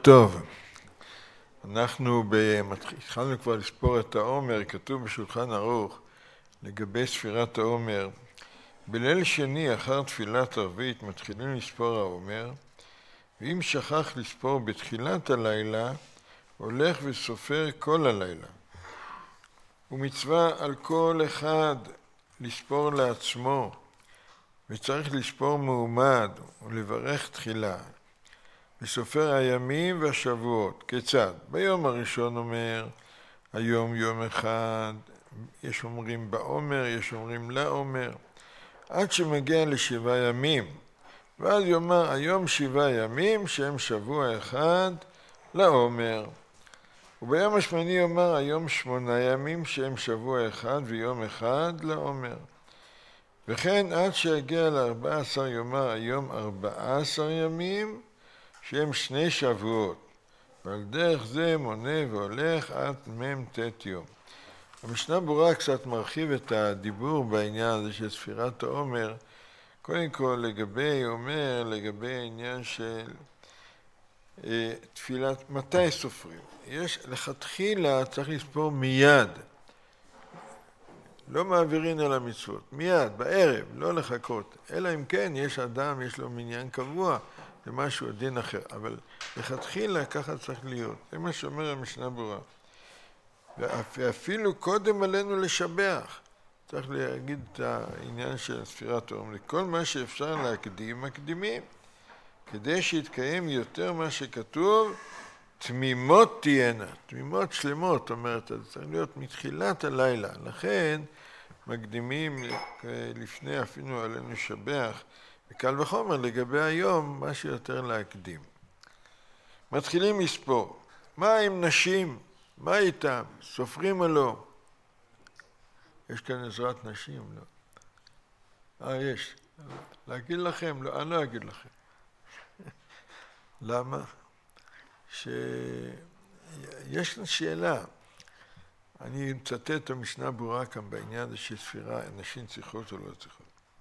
טוב, אנחנו התחלנו כבר לספור את העומר, כתוב בשולחן ערוך לגבי ספירת העומר. בליל שני אחר תפילת ערבית מתחילים לספור העומר, ואם שכח לספור בתחילת הלילה, הולך וסופר כל הלילה. ומצווה על כל אחד לספור לעצמו, וצריך לספור מעומד ולברך תחילה. וסופר הימים והשבועות. כיצד? ביום הראשון אומר, היום יום אחד, יש אומרים בעומר, יש אומרים לעומר, עד שמגיע לשבעה ימים. ואז יאמר, היום 7 ימים שהם שבוע אחד לעומר. וביום השמיני יאמר, היום 8 ימים שהם שבוע אחד ויום אחד לעומר. וכן עד שיגיע ל14 יאמר, היום 14 ימים שהם 2 שבועות. ועל דרך זה מונה והולך עד מ"ט יום. המשנה ברורה קצת מרחיב את הדיבור בעניין הזה של ספירת העומר. קודם כל לגבי העניין של תפילת, מתי סופרים? לכתחילה צריך לספור מיד. לא מעבירים על המצוות, מיד, בערב, לא לחכות. אלא אם כן יש אדם, יש לו מניין קבוע, זה משהו דין אחר. אבל לכתחילה ככה צריך להיות. זה מה שאומר המשנה ברורה. ואפילו קודם עלינו לשבח. צריך להגיד את העניין של ספירת העומר. כל מה שאפשר להקדים, מקדימים. כדי שיתקיים יותר מה שכתוב, תמימות תהיינה. תמימות שלמות, אומרת, זה צריך להיות מתחילת הלילה. לכן מקדימים לפני אפילו עלינו לשבח. וקל וחומר לגבי היום, מה שיותר להקדים. מתחילים לספור. מה עם נשים? מה איתם? סופרים או לא? יש כאן עזרת נשים, לא? יש. להגיד לכם? לא, אני לא אגיד לכם. למה? יש כאן שאלה. אני מצטט את המשנה ברורה כאן בעניין הזה של ספירה, נשים צריכות או לא צריכות.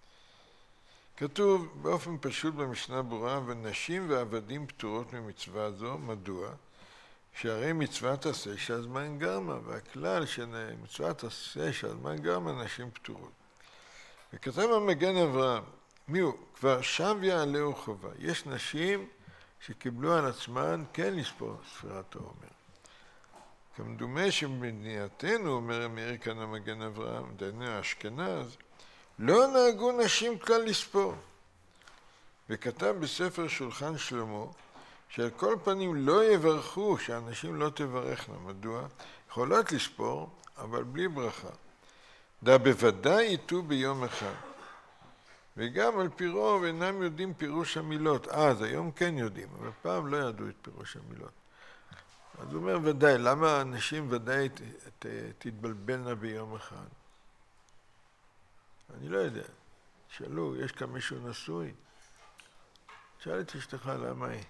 כתוב באופן פשוט במשנה ברורה, ונשים ועבדים פטורות ממצווה זו. מדוע? שהרי מצוות עשה שהזמן גרמה, והכלל של מצוות עשה שהזמן גרמה, נשים פטורות. וכתב המגן אברהם, מיהו? כבר שב יעלהו חובה. יש נשים שקיבלו על עצמן כן לספור ספירת העומר. כמדומה שבמדינתנו, אומר מאיר כאן המגן אברהם, דיינו האשכנז, לא נהגו נשים כלל לספור. וכתב בספר שולחן שלמה, שעל כל פנים לא יברכו, שהנשים לא תברכנה. מדוע? יכולות לספור, אבל בלי ברכה. בוודאי ייתו ביום אחד. וגם על פי רוב אינם יודעים פירוש המילות. אז היום כן יודעים, אבל פעם לא ידעו את פירוש המילות. אז הוא אומר ודאי, למה הנשים ודאי תתבלבלנה ביום אחד? אני לא יודע. שאלו, יש כאן מישהו נשוי? שאל את אשתך למה היא.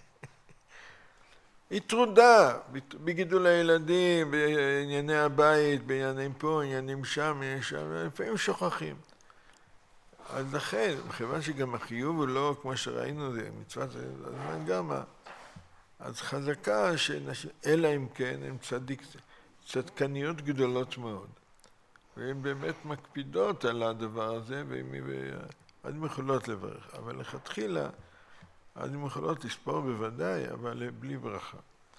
היא טרודה בגידול הילדים, בענייני הבית, בעניינים פה, עניינים שם, לפעמים שוכחים. אז לכן, מכיוון שגם החיוב הוא לא, כמו שראינו, זה מצוות הזמן גרמה, אז חזקה שנשים, אלא אם כן, הן צדקניות גדולות מאוד. והן באמת מקפידות על הדבר הזה, אז הן יכולות לברך. אבל לכתחילה, אז הן יכולות לספור בוודאי, אבל בלי ברכה.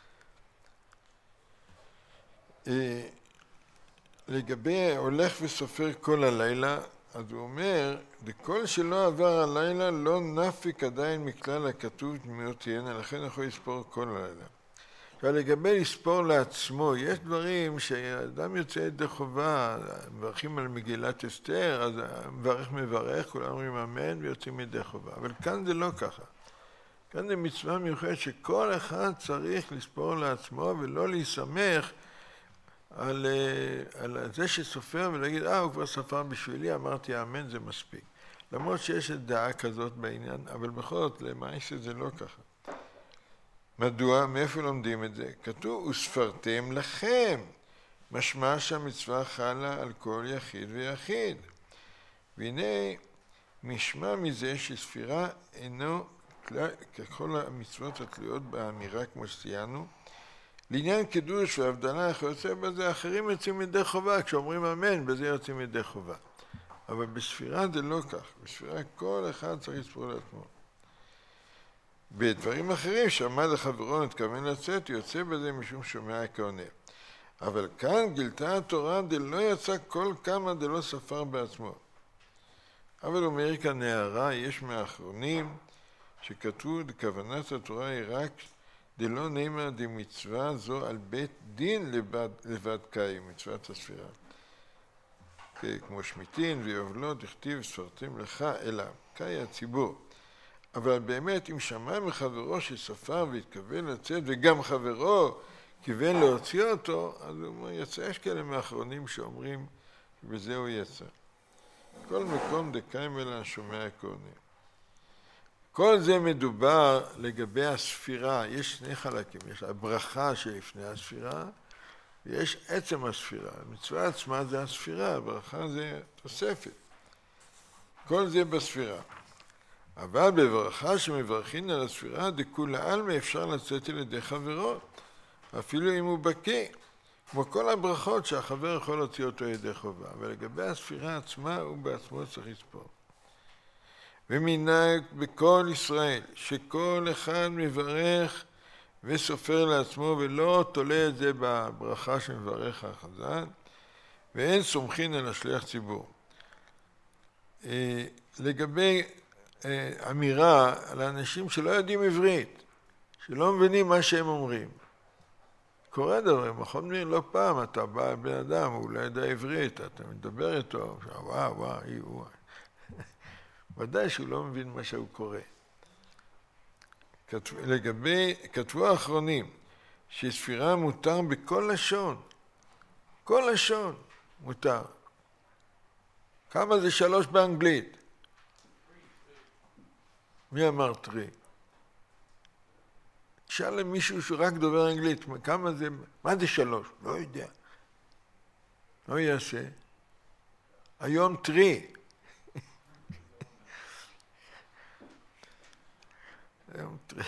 לגבי הולך וסופר כל הלילה, אז הוא אומר, לכל שלא עבר הלילה לא נפיק עדיין מכלל הכתוב תמימות תהיינה, לכן יכול לספור כל הלילה. עכשיו לגבי לספור לעצמו, יש דברים שאדם יוצא ידי חובה, מברכים על מגילת אסתר, אז מברך, כולם אומרים אמן ויוצאים ידי חובה. אבל כאן זה לא ככה. כאן זה מצווה מיוחדת שכל אחד צריך לספור לעצמו ולא להיסמך על זה שסופר ולהגיד, הוא כבר ספר בשבילי, אמרתי אמן, זה מספיק. למרות שיש דעה כזאת בעניין, אבל בכל זאת, למעשה זה לא ככה. מדוע? מאיפה לומדים את זה? כתוב, וספרתם לכם. משמע שהמצווה חלה על כל יחיד ויחיד. והנה, משמע מזה שספירה אינו ככל המצוות התלויות באמירה כמו שציינו, לעניין קידוש והבדלה יוצא בזה, אחרים יוצאים ידי חובה, כשאומרים אמן, בזה יוצאים ידי חובה. אבל בספירה זה לא כך, בספירה כל אחד צריך לספור לעצמו. בדברים אחרים שעמד לחברו נתכוון לצאת, יוצא בזה משום שומע כעונה. אבל כאן גילתה התורה דלא יצא כל כמה דלא ספר בעצמו. אבל אומר כאן הערה, יש מהאחרונים שכתבו כוונת התורה היא רק דלא נאמר דמצווה זו על בית דין לבד קיים, מצוות הספירה. כמו שמיטין ויובלות, הכתיב ספרתם לך אלא, קאי הציבור. אבל באמת אם שמע מחברו שספר והתכוון לצאת וגם חברו כיוון להוציא אותו, אז הוא אומר, יצא, יש כאלה מהאחרונים שאומרים שבזה הוא יצא. כל מקום דקיים אלא שומע כעונה. כל זה מדובר לגבי הספירה, יש שני חלקים, יש הברכה שלפני הספירה, ויש עצם הספירה. המצווה עצמה זה הספירה, הברכה זה תוספת. כל זה בספירה. אבל בברכה שמברכים על הספירה, דכולי עלמא אפשר לצאת על ידי חברו, אפילו אם הוא בקיא, כמו כל הברכות שהחבר יכול להוציא אותו ידי חובה. ולגבי הספירה עצמה, הוא בעצמו צריך לספור. ומנהג בכל ישראל, שכל אחד מברך וסופר לעצמו, ולא תולה את זה בברכה שמברך החזן, ואין סומכין על השליח ציבור. לגבי אמירה על האנשים שלא יודעים עברית, שלא מבינים מה שהם אומרים. קורה דברים, נכון מי לא פעם, אתה בא בן אדם, הוא לא יודע עברית, אתה מדבר איתו, וואו, וואו. ודאי שהוא לא מבין מה שהוא קורא. כתבו האחרונים, שספירה מותר בכל לשון. כל לשון מותר. כמה זה 3 באנגלית? מי אמר 3? תשאל למישהו שרק דובר אנגלית, כמה זה, מה זה 3? לא יודע. לא יעשה. היום 3. היום 3.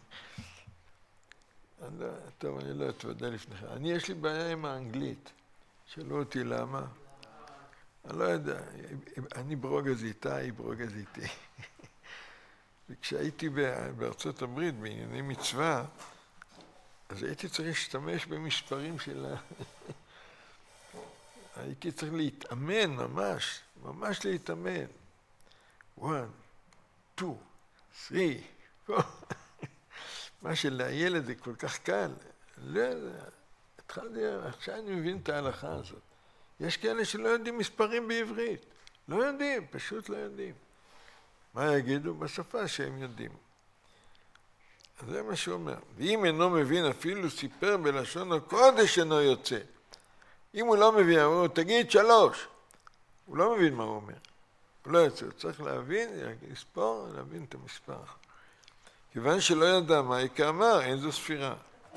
טוב, אני לא אתוודא לפניכם. יש לי בעיה עם האנגלית. שאלו אותי למה. אני לא יודע. אני ברוגז איתה, היא ברוגז איתי. וכשהייתי בארצות הברית בענייני מצווה, אז הייתי צריך להשתמש במספרים שלה. הייתי צריך להתאמן ממש להתאמן. 1, 2, 3, 4. מה שלילד זה כל כך קל. לא יודע, עכשיו אני מבין את ההלכה הזאת. יש כאלה שלא יודעים מספרים בעברית. לא יודעים, פשוט לא יודעים. מה יגידו? בשפה שהם יודעים. אז זה מה שהוא אומר. ואם אינו מבין, אפילו סיפר בלשון הקודש אינו יוצא. אם הוא לא מבין, הוא אומר, תגיד 3. הוא לא מבין מה הוא אומר. הוא לא יוצא, הוא צריך להבין, לספור, להבין את המספר. כיוון שלא ידע מה כאמר, אין זו ספירה.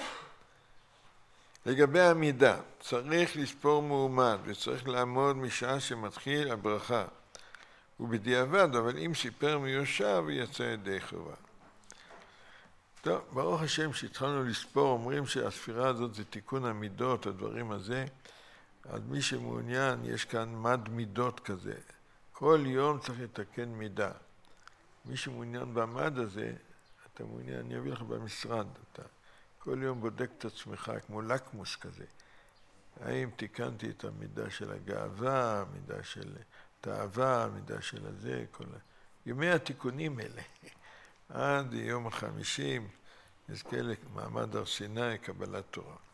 לגבי העמידה, צריך לספור מעומד, וצריך לעמוד משעה שמתחיל הברכה. ובדיעבד, אבל אם סיפר מיושב, יצא ידי חובה. טוב, ברוך השם שהתחלנו לספור, אומרים שהספירה הזאת זה תיקון המידות, הדברים הזה. אז מי שמעוניין, יש כאן מד מידות כזה. כל יום צריך לתקן מידה. מי שמעוניין במד הזה, אתה מעוניין, אני אביא לך במשרד. אתה כל יום בודק את עצמך, כמו לקמוס כזה. האם תיקנתי את המידה של הגאווה, מידה של תאווה, מידה של הזה, כל ימי התיקונים האלה. עד יום ה50, נזכה למעמד הר סיני, קבלת תורה.